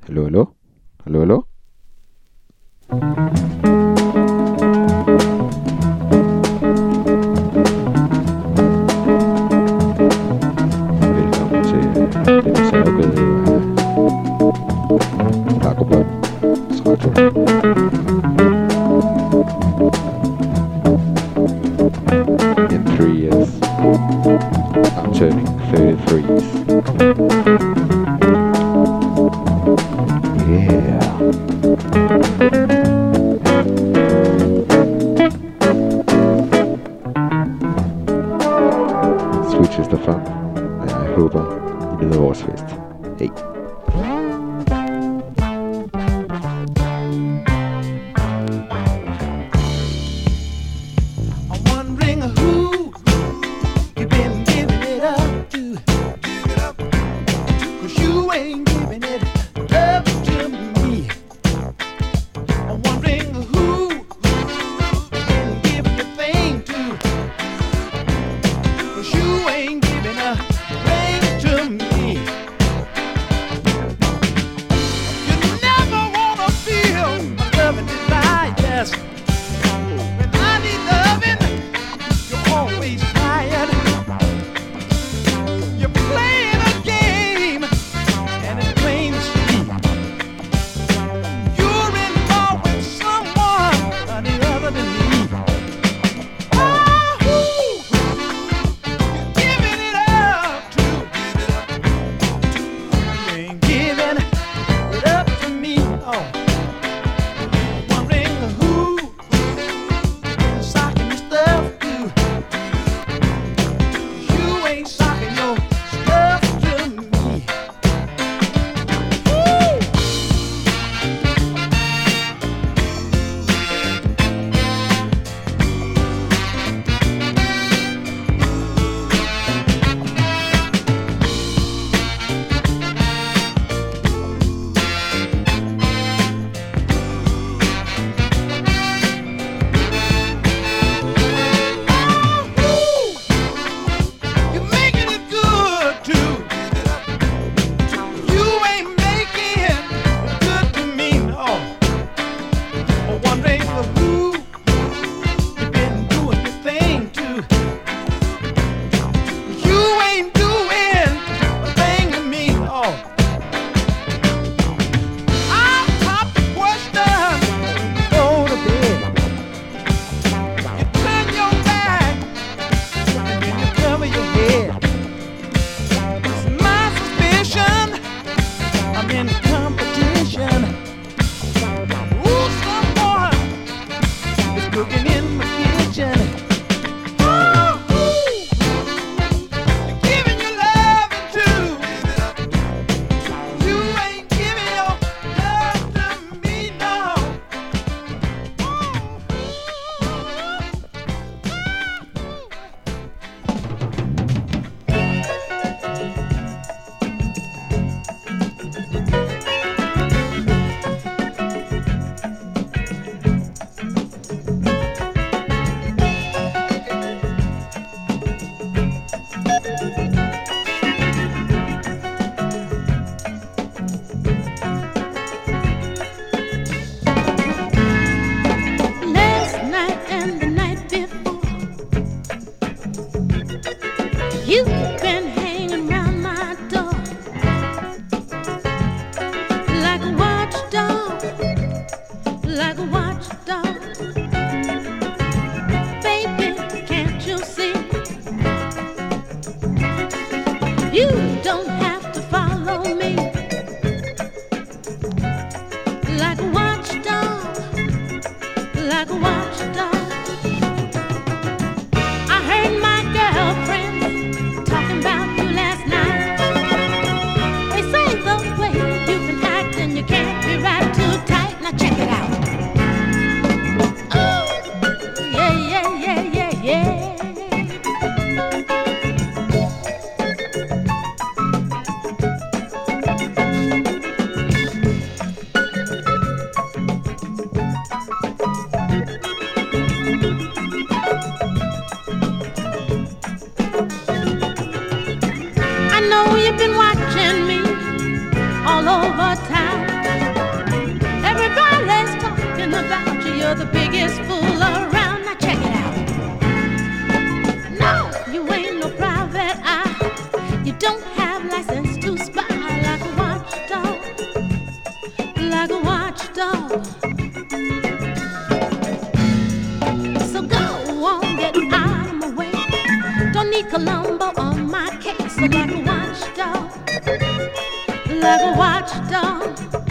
Hallo, hallo? Hallo, hallo? Velkommen til den reservegade af Dagobånd's Radio. In 3 years, I'm turning 33s. Yeah. Switch is the fun. Jeg håber, I nyder vores fest. Hey. You've been watching me all over town. You're the biggest fool around. Now check it out. No, you ain't no private eye. You don't have license to spy like a watchdog. Like a watchdog. So go on, get out of my way. Don't need Columbo on my case. So like a watchdog. Like a watchdog.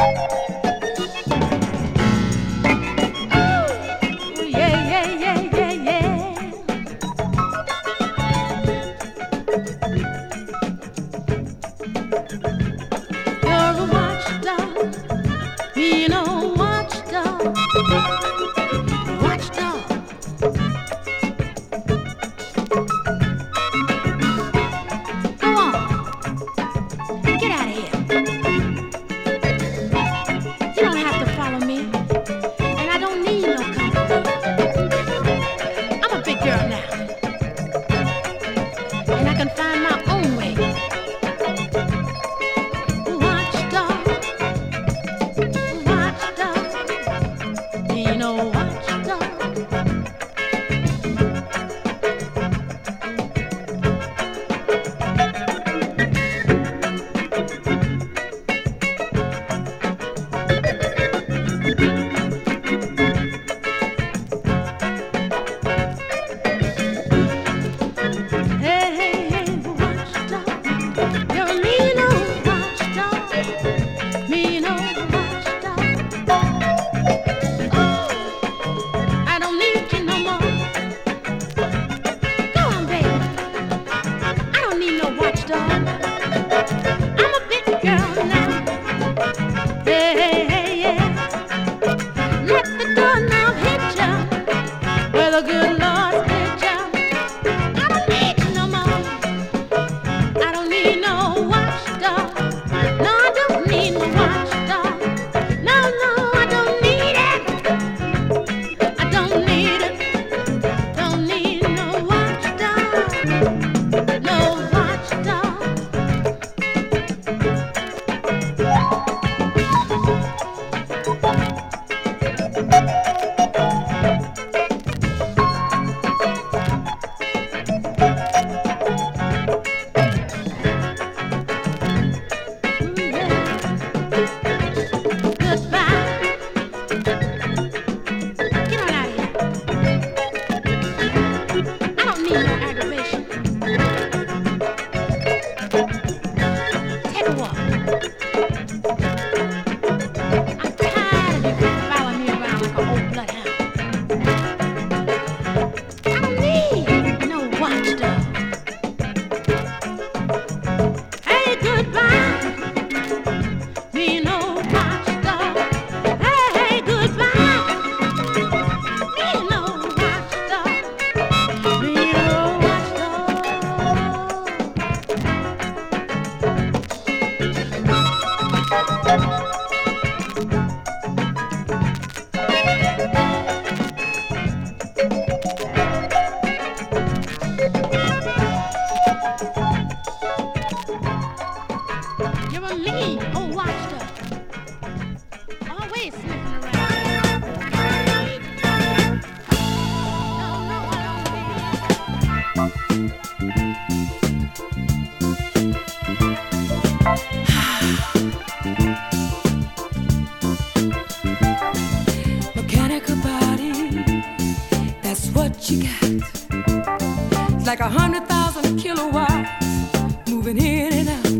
Like 100,000 kilowatts moving in and out.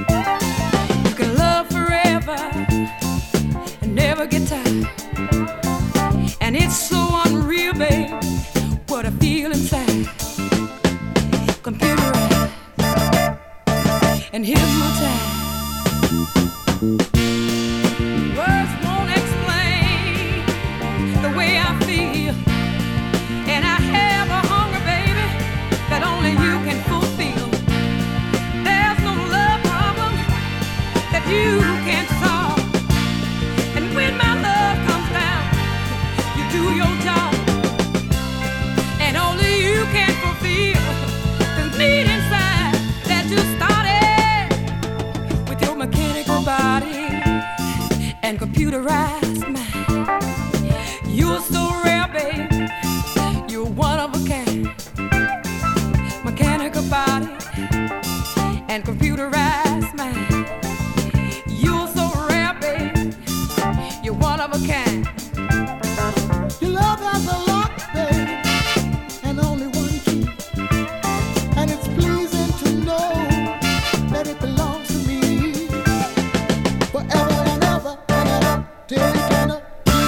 You can love forever and never get tired. And it's so unreal, babe, what I feel inside. Computerized and hypnotized. Words won't explain the way I feel. And I have a hunger, baby, that only you can fulfill. There's no love problem that you can't solve. And when my love comes down, you do your job. And only you can fulfill the need inside that you started with your mechanical body and computerized mind. You're so and computerized mind. You're so rare, baby. You're one of a kind. Your love has a lock, baby, and only one key. And it's pleasing to know that it belongs to me. Forever and ever and ever till eternity.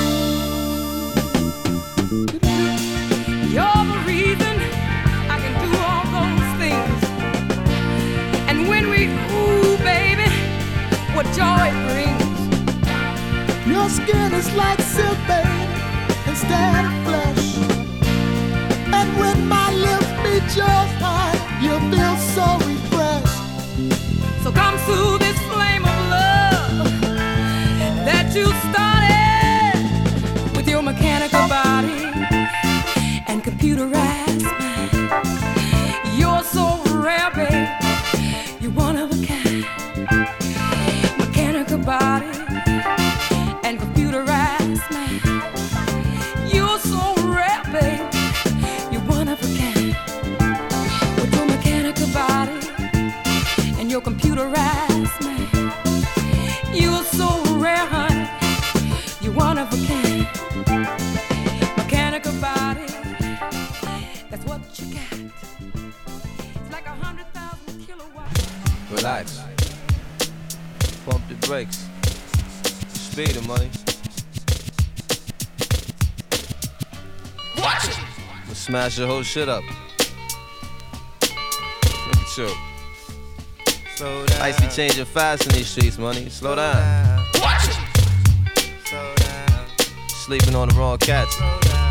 You're the reason I can do all those things. And when we, ooh, baby, what joy it brings. Your skin is like silk, baby, instead of flesh. And when my lips meet yours, honey, you feel so refreshed. So come to this flame of love that you started with your mechanical body and computerized mind. You're so rare, babe. You're one of a kind. Mechanical body and computerized mind. You're so rare, babe. You're one of a kind. With your mechanical body and your computerized mind. You're so rare, honey. You're one of a kind. Mechanical body. That's what you got. It's like 100,000 kilowatts. Relax. Pump the brakes. Speed of money. Watch it. Let's smash the whole shit up. Chill. Slow down. Ice be changing fast in these streets, money. Slow down. Watch it. Slow down. Sleeping on the wrong cats. Slow down.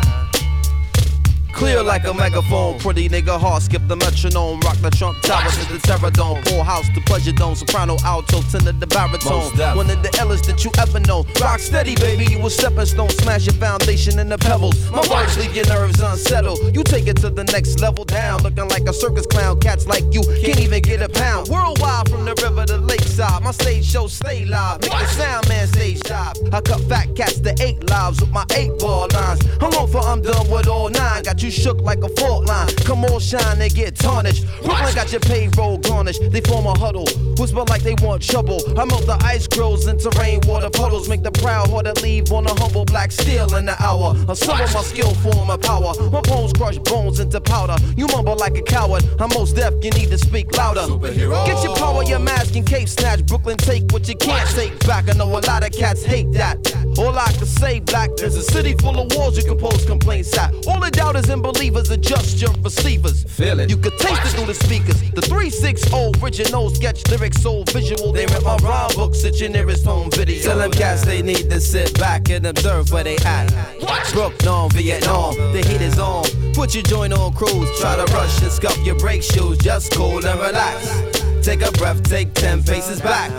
Clear like a megaphone, pretty nigga hard, skip the metronome, rock the Trump Tower to the Terror Dome, full house to Pleasure Dome, soprano, alto, tenor, the baritone, one of the illest that you ever know, rock steady baby, you a stepping stone, smash your foundation in the pebbles, my words leave your nerves unsettled, you take it to the next level down, looking like a circus clown, cats like you can't even get a pound, worldwide from the river to lakeside, my stage show stay live, make the sound man stage dive, I cut fat cats to 8 lives with my 8-ball lines, I'm on for I'm done with all 9, got you shook like a fault line. Come on, shine and get tarnished. Brooklyn got your payroll garnished. They form a huddle, whisper like they want trouble. I melt the ice grills into rainwater puddles. Make the proud hearted leave on a humble black steel in the hour. A some of my skill form of power. My bones crush bones into powder. You mumble like a coward. I'm most deaf, you need to speak louder. Superhero. Get your power, your mask and cape snatch. Brooklyn, take what you can't take back. I know a lot of cats hate that. All I can say, black, there's a city full of walls you can post complaints at. All the doubters and believers adjust your receivers. Feel it. You can taste it through the speakers. The 360 original sketch lyrics so visual. They rip my rhyme books at your nearest home video. Tell them cats they need to sit back and observe where they at. Brooklyn, Vietnam, the heat is on. Put your joint on cruise. Try to rush and scuff your brake shoes. Just cool and relax. Take a breath, take 10 paces back.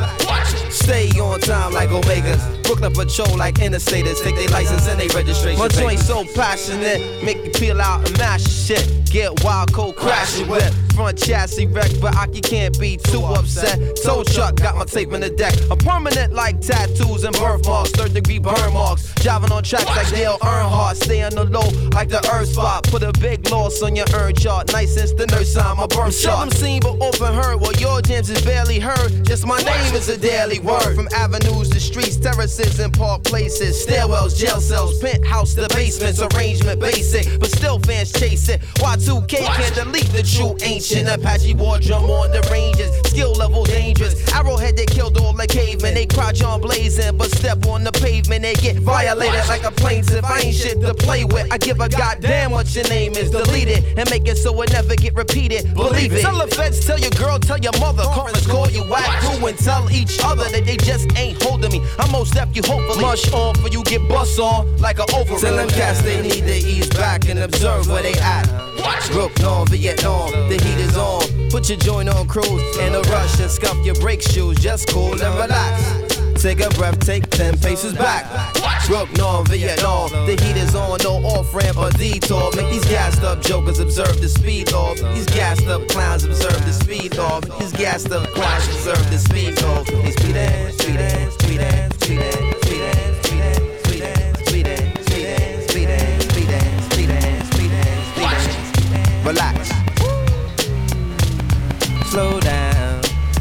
Stay on time like Omegas. Brooklyn patrol like interstaters. Take their license and their registration. My joint's so passionate, make you peel out and mash shit. Get wild, cold, crash it with. Front chassis wreck, but Aki can't be too upset. Tow truck got my tape in the deck. I'm permanent like tattoos and birthmarks. 3rd-degree burn marks. Driving on tracks like Dale Earnhardt. Stay on the low like the earth spot. Put a big loss on your earn chart. Nice since the nurse sign my birth chart. Seldom seen but often heard. Well, your jams is barely heard. Just my name is a daily word. From avenues to streets, terraces and park places. Stairwells, jail cells, penthouse to basements. Arrangement basic, but still fans chase it. Y2K can't delete the true ancient. Apache war drum on the ranges. Skill level dangerous. Arrowhead they killed all the cavemen. They crouch on blazing, but step on the pavement. They get violated like a plaintiff. I ain't shit to play with. I give a goddamn what your name is. Delete it and make it so it never get repeated. Believe it. Tell the feds, tell your girl, tell your mother. Conference call you whack through and tell each other that they just ain't holding me. I'm most deaf, you hopefully mush on for you get bust on like an overall. Tell them cats they need to ease back and observe where they at. Brooklyn, Vietnam, the heat is on. Put your joint on cruise in a rush and scuff your brake shoes. Just cool and relax. Take a breath, take 10 paces back. Brooklyn, Vietnam, the heat is on. No off ramp or detour. Make these gassed up jokers observe the speed law. These gassed up clowns observe the speed law. These gassed up clowns observe the speed law. They speedin', speedin', speedin', speedin', speedin', speedin', speedin', speedin', speedin', speedin', speedin', speedin', speedin', speedin'. Relax. Slow down.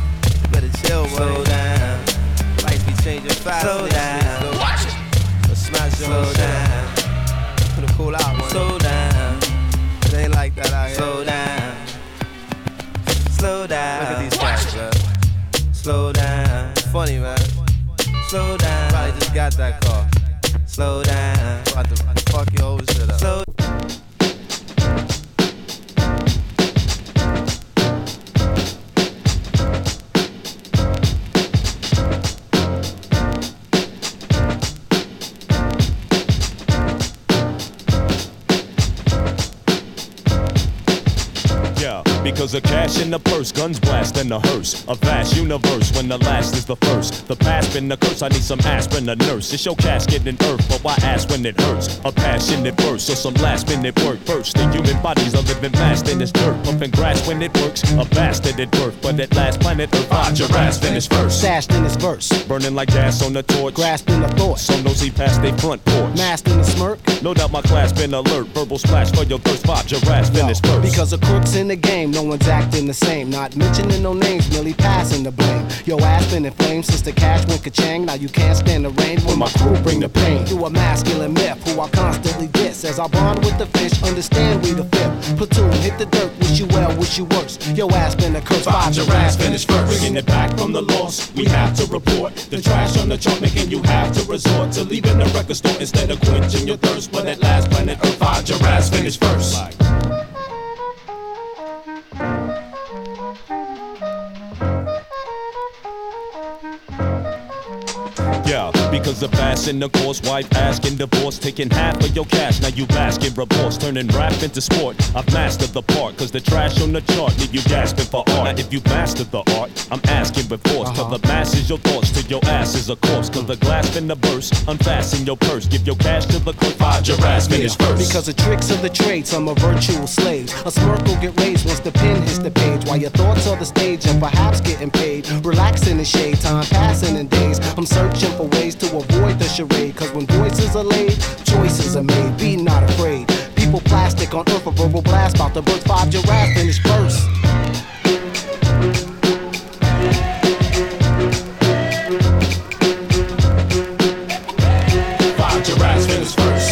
Slow down. Lights be changing fast. Slow down. Watch it. Let's smash your slow down. Gonna cool out one. Slow down. It ain't like that out here. Slow down. Slow down. Look at these guys, man. Slow down. Funny, man. Slow down. Probably just got that car. Slow down. About to fuck your whole shit up. Slow Because of cash in the purse, guns blast in the hearse. A vast universe when the last is the first. The past been the curse, I need some aspirin, a nurse. It's your casket in earth, but why ask when it hurts? A passionate verse or some last minute work first. The human body's a living mass in this dirt. Pumping grass when it works, a bastard at birth. But at last planet Earth, your ass finished first. Stashed in his verse, burning like gas on the torch. Grasping the thought, some nosy past they front porch. Masked in the smirk, no doubt my class been alert. Verbal splash for your thirst, your ass finished first. Because of crooks in the game, no one's acting the same. Not mentioning no names, merely passing the blame. Your ass been in flames since the cash went ka-chang. Now you can't stand the rain when my crew bring the pain. You a masculine myth who I constantly diss. As I bond with the fish, understand we the fifth. Platoon, hit the dirt, wish you well, wish you worse. Your ass been a curse, five your ass finished first. Bringing it back from the loss, we have to report. The trash on the chart making you have to resort to leaving the record store instead of quenching your thirst. But at last planet Earth, five your ass finished first. Yeah, because of bass in the course, wife asking divorce, taking half of your cash, now you bask in remorse, turning rap into sport. I've mastered the part, cause the trash on the chart leave you gasping for art. Now if you mastered the art, I'm asking with force, tell the masses your thoughts till your ass is a corpse. Cause the glass in the burst, unfasten your purse, give your cash to the clerk, find your ass finish first. Because of tricks of the trade, some are virtual slaves. A smirk will get raised once the pen hits the page, while your thoughts are the stage and perhaps getting paid. Relaxing in shade, time passing in days. I'm searching for ways to avoid the charade. Cause when voices are laid, choices are made. Be not afraid. People plastic on earth, a verbal blast about to birth five your ass finish first. Find your ass finish first.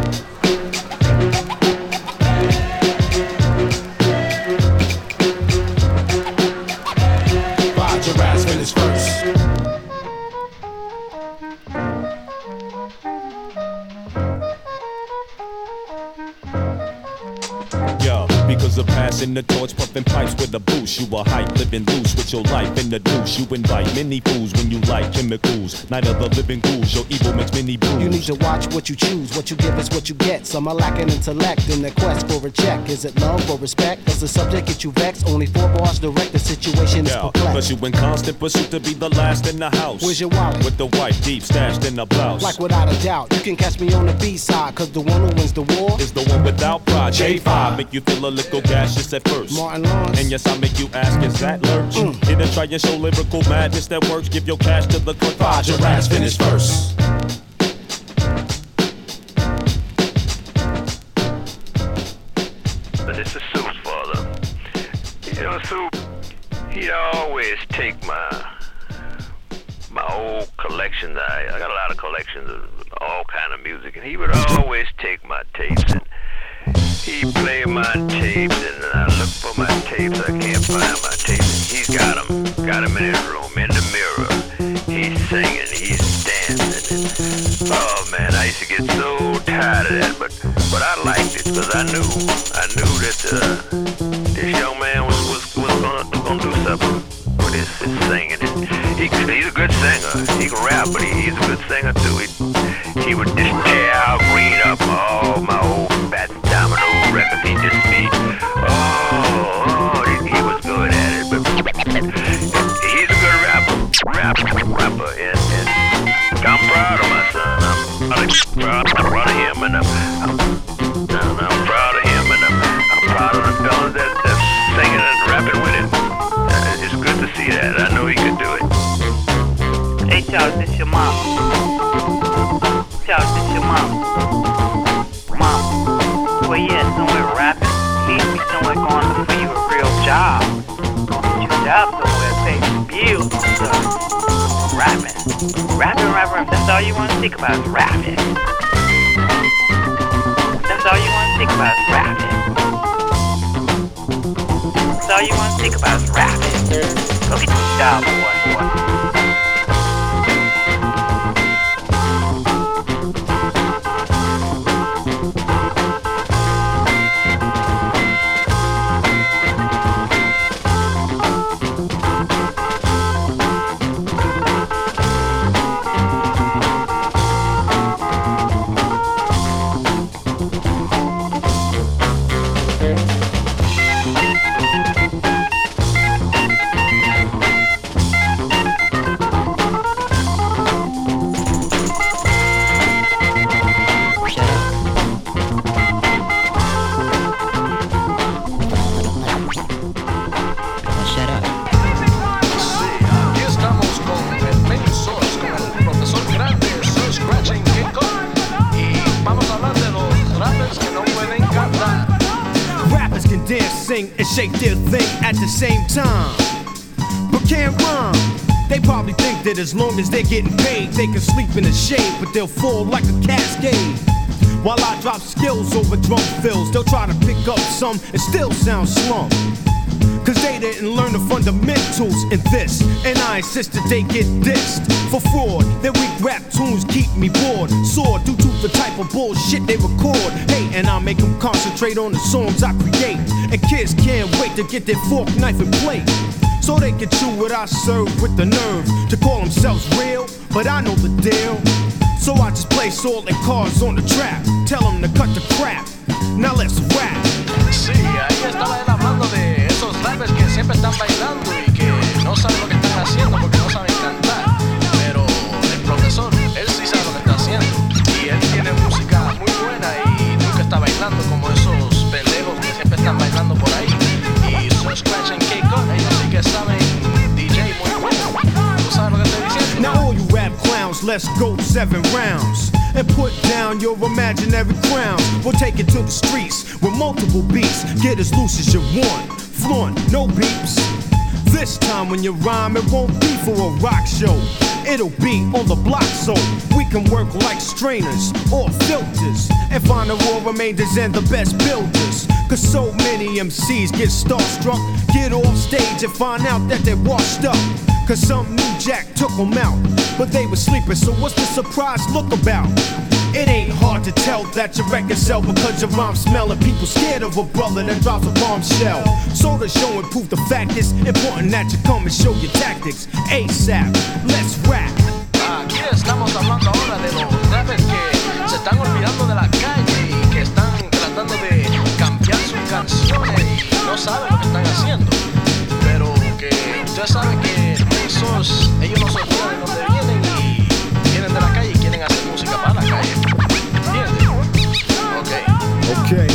Find your ass finish first. Because of passing the torch, puffing pipes with a boost. You a hype, living loose with your life in the douche. You invite many fools when you like chemicals. Night of the living ghouls, your evil makes many brews. You need to watch what you choose, what you give is what you get. Some are lacking intellect in their quest for a check. Is it love or respect? Does the subject get you vexed? Only 4 bars direct, the situation is perplexed. But you in constant pursuit to be the last in the house. Where's your wallet? With the wife deep stashed in the blouse. Like without a doubt, you can catch me on the B-side. Cause the one who wins the war is the one without pride. J5 make you feel a little gaseous at first. Martin Lawrence. And yes, I make you ask, is that lurch? Here to try and show lyrical madness that works. Give your cash to the clerk, find your ass finish first. But this is Soup's father. You know, Soup, he'd always take my old collections. I got a lot of collections of all kind of music, and he would always take my tapes and he played my tapes, and I look for my tapes, I can't find my tapes. He's got them in his room, in the mirror. He's singing, he's dancing. Oh man, I used to get so tired of that, but I liked it because I knew that this young man was gonna do something with his singing. He's a good singer. He can rap, but he's a good singer too. He would just tear out, read up all my old Fats Domino records. He just be, he was good at it. But he's a good rapper, and I'm proud of my son. I'm proud of him, and I'm proud of him, and I'm proud of the fellas that's singing and rapping with him. It's good to see that. I know he could do it. Hey Charles, this your mom. Charles, this your mom. Mom, where you at? Somewhere rapping? You need to be somewhere going looking for you a real job. Get your job somewhere, pay you rapping. Rapping. That's all you want to think about is rapping. That's all you want to think about is rapping. That's all you want to think about is rapping. Go get your job, boy. And shake their thing at the same time, but can't rhyme. They probably think that as long as they're getting paid, they can sleep in the shade, but they'll fall like a cascade. While I drop skills over drum fills, they'll try to pick up some and still sound slum. Cause they didn't learn the fundamentals in this, and I insist that they get dissed for fraud. Their weak rap tunes keep me bored, sore due to the type of bullshit they record. Hey, and I make them concentrate on the songs I create, and kids can't wait to get their fork, knife, and plate, so they can chew what I serve with the nerve to call themselves real, but I know the deal. So I just place all their cards on the trap, tell them to cut the crap, now let's rap. Sí, ahí estaba él hablando de esos rappers que siempre están bailando y que no saben lo que están haciendo porque no saben cantar. Pero el profesor, él sí sabe lo que está haciendo y él tiene música muy buena y nunca está bailando como esos pendejos que siempre están bailando por ahí. Y Sir Scratch and K-Cut, ellos sí que saben DJ muy bueno. ¿Tú sabes lo que estoy diciendo? Now all you rap clowns, let's go 7 rounds and put down your imaginary crowns. We'll take it to the streets with multiple beats. Get as loose as you want, flaunt, no beeps. This time when you rhyme, it won't be for a rock show. It'll be on the block so we can work like strainers or filters and find the raw remainders and the best builders. Cause so many MCs get starstruck, get off stage and find out that they're washed up. Cause some new jack took them out, but they were sleeping, so what's the surprise look about? It ain't hard to tell that your record sell because your rhyme smelling. People scared of a brother that drops a bombshell. So to show and prove the fact, it's important that you come and show your tactics ASAP, let's rap. Aquí estamos hablando ahora de los rappers que se están olvidando de la calle y que están tratando de cambiar sus canciones y no saben lo que están haciendo. Pero que ustedes saben que esos, ellos no se olvidan de dónde vienen y vienen de la calle y quieren hacer música para la calle. ¿Entiendes? Okay.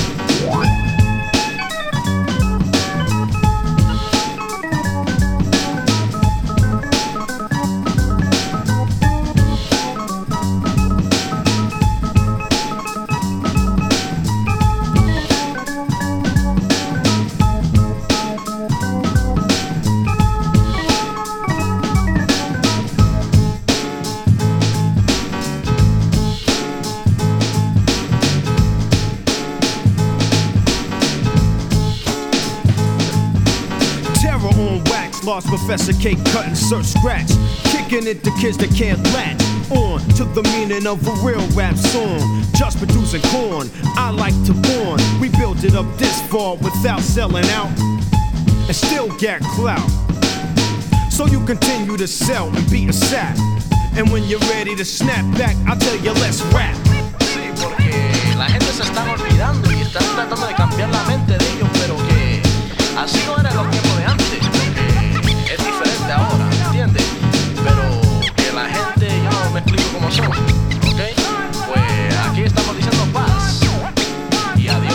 Lost Professor K cutting Sir Scratch, kicking it to kids that can't latch on to the meaning of a real rap song. Just producing corn, I like to warn. We built it up this far without selling out and still get clout. So you continue to sell and be a sap. And when you're ready to snap back, I'll tell you let's rap. Sí, porque la gente se está olvidando y están tratando de cambiar la mente de ellos, pero que así no era en los tiempos de antes. Es diferente ahora, ¿entiendes? Pero que la gente, yo no me explico cómo son, ¿ok? Pues aquí estamos diciendo paz y adiós.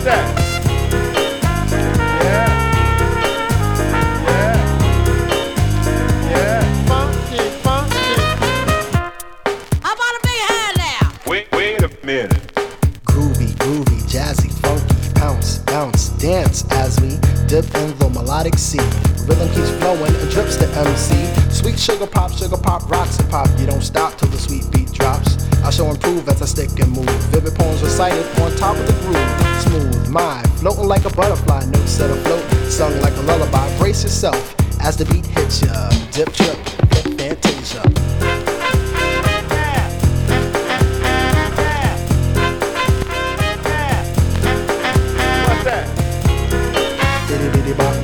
What's that? Yeah. Yeah. Funky, funky. How about a big hand now? Wait a minute. Groovy, jazzy, funky, bounce, dance as we dip in the melodic sea. Rhythm keeps flowing and drips to MC. Sweet sugar pop, rocks and pop. You don't stop till the sweet beat drops. I shall improve as I stick and move. Vivid poems recited on top of the groove. Smooth mind, floating like a butterfly. Notes set afloat, sung like a lullaby. Brace yourself as the beat hits ya. Dip, trip, hip, fantasia. What's that? Diddy diddy bop.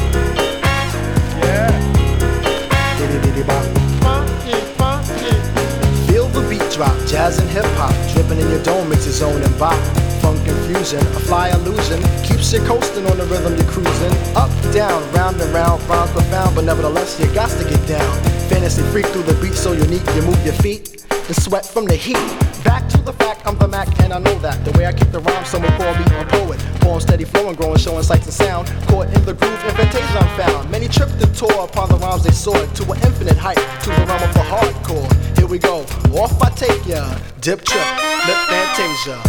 Yeah. Diddy diddy bop. Funky, funky. Feel the beat drop, jazz and hip hop, dripping in your dome makes your zone and bop. Funk infusion, a fly illusion, keeps you coasting on the rhythm you're cruising. Up, down, round and round, rhymes profound, but nevertheless you got to get down. Fantasy freak through the beat so unique, you move your feet and sweat from the heat. Back to the fact, I'm the Mac and I know that. The way I keep the rhyme, someone call me a poet. Poem steady flowing, growing, showing sights and sound. Caught in the groove, in fantasia I'm found. Many tripped and tore upon the rhymes they soared to an infinite height, to the realm of the hardcore. Here we go, off I take ya. Dip trip, lip fantasia.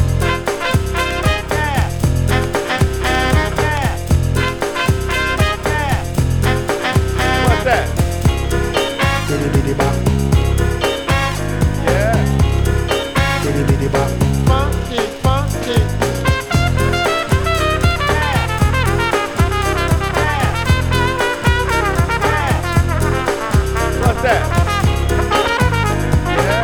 What's that? Diddy diddy bop. Yeah. Diddy diddy bop. Funky, funky. What's that? Yeah.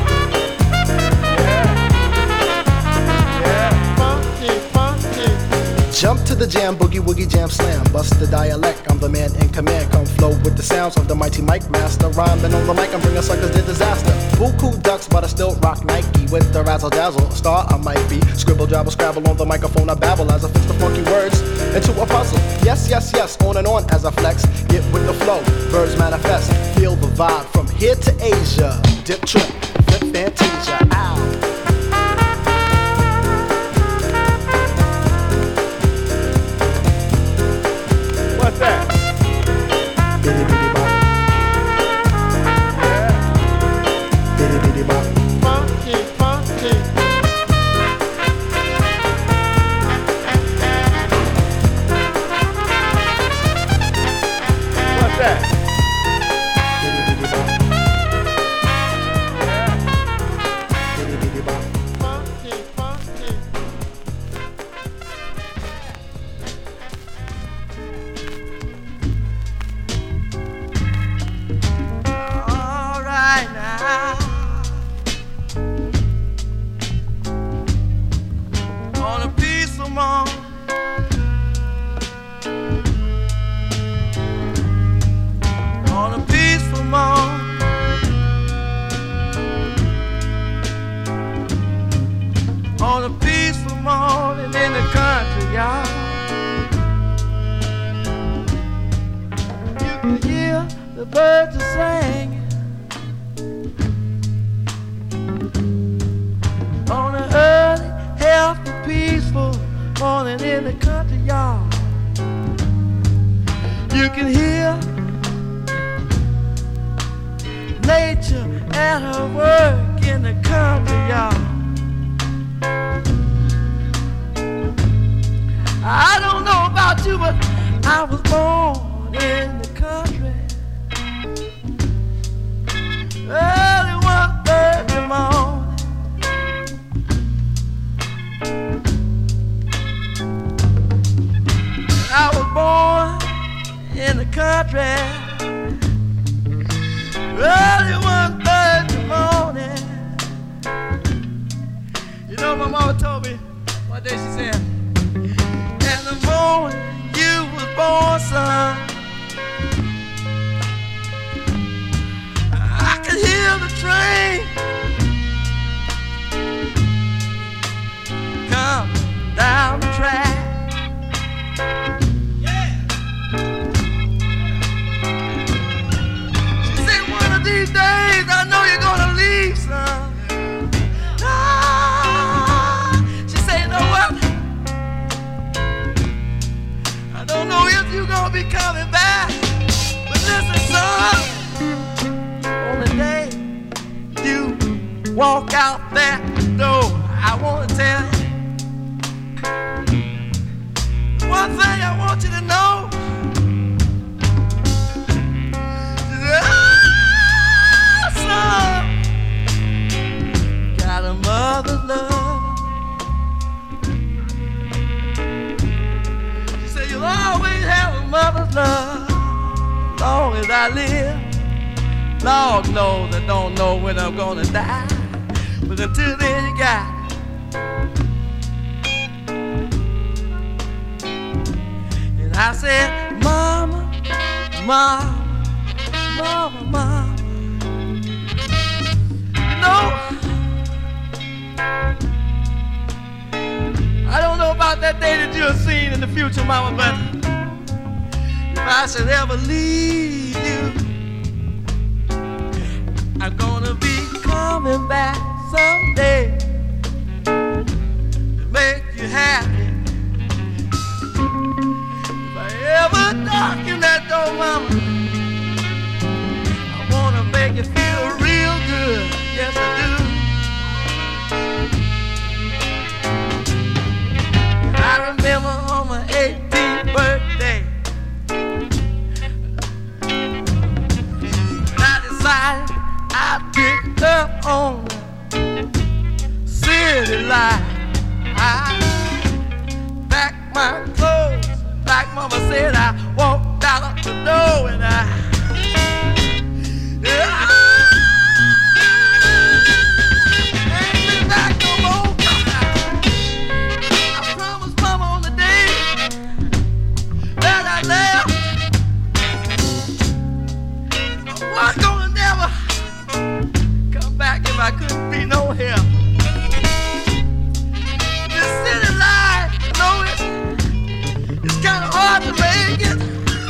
Yeah. Funky, funky. Jump to the jam, boogie woogie jam slam. Bust the dialect, I'm the man in command. Come flow with the sounds of the mighty mic master. Rhyming on the mic, I'm bringing suckers to disaster. Buku ducks, but I still rock Nike. With the razzle dazzle, a star I might be. Scribble, jabble, scrabble on the microphone, I babble as I fix the funky words into a puzzle. Yes, yes, yes, on and on as I flex. Get with the flow, birds manifest. Feel the vibe from here to Asia. Dip trip, flip fantasia, ow. What's that? Diddy diddy bop. Yeah. Diddy diddy bop. Funky, funky. What's that? Diddy diddy bop. Yeah. Diddy diddy bop. Funky, funky. All right now. On a peaceful morning. On a peaceful morning. On a peaceful morning in the country, y'all. You can hear the birds are singing. On an early, healthy, peaceful morning in the country, y'all. You can hear nature at her work in the country, y'all. I don't know about you, but I was born in the country. Early one Thursday morning. I was born in the country. Early one Thursday morning. You know, my mama told me one day, she said, in the morning you was born, son, I could hear the train come down the track. Yeah. She said, one of these days I know you're gonna leave, son. Ah, she said, you know what? be coming back. But listen, son, on the day you walk out that door, I want to tell you one thing I want you to know. Son, got a mother's love. She said you'll always have a mother's love, long as I live. Lord knows I don't know when I'm gonna die, but until then you got it. And I said, Mama, Mama, Mama, Mama. No, I don't know about that day that you'll see in the future, Mama, but if I should ever leave you, I'm gonna be coming back someday to make you happy. If I ever darken that door, Mama, I wanna make you feel real good. Yes, I do. I remember on my 18th birthday, I decided I'd pick up on the city life. I packed my clothes, like Mama said. I walked out the door and I I couldn't be no help. This city life, you know, it's kind of hard to make it.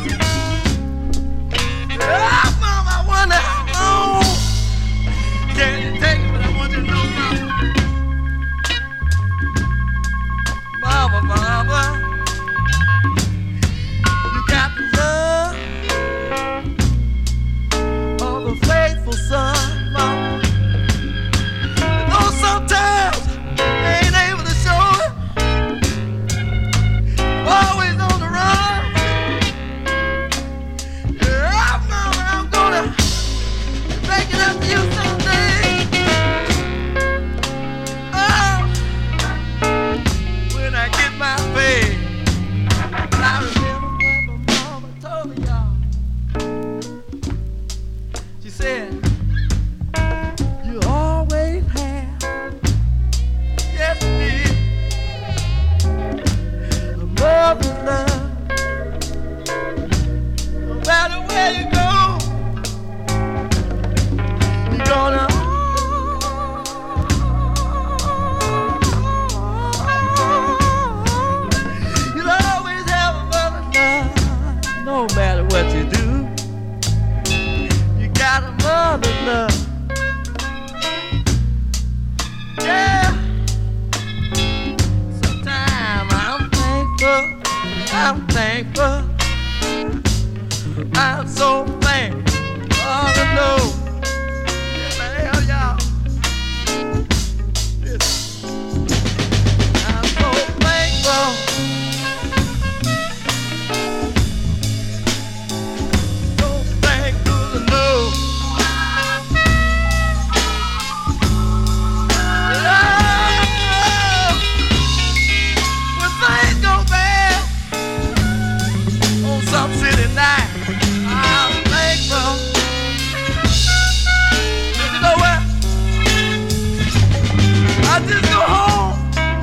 Ah, Mama, I wonder how long can it take, but I want you to know, Mama, Mama, you got the love of a faithful son, Mama. Sometimes I ain't able to show it. Always on the run. Yeah, Mama, I'm gonna make it up to you someday. Oh, when I get my pay. I remember when my mama told me, y'all. She said, you always have. Mother's love, no matter where you go, you're gonna you'll always have a mother's love, no matter what you do. You got a mother's love. Yeah. I'm thankful. I'm so thankful. All I know. Yeah, man, hell, y'all. I'm so thankful. So thankful to know. When things go bad on some city night, I'm thankful. But you know what? I just go home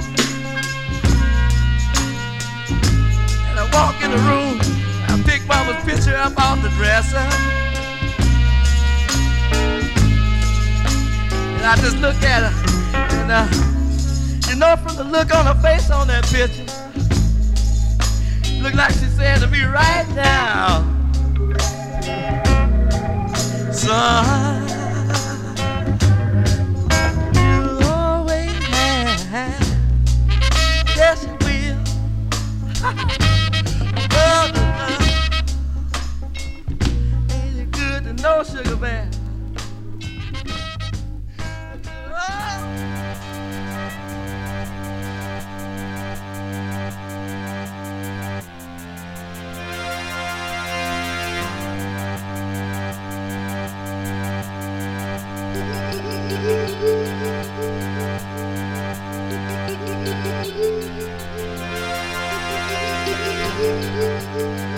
and I walk in the room. I pick Mama's picture up off the dresser and I just look at her and you know, from the look on her face on that picture, look like she's saying to me right now, son, you always have, yes you will. Thank you.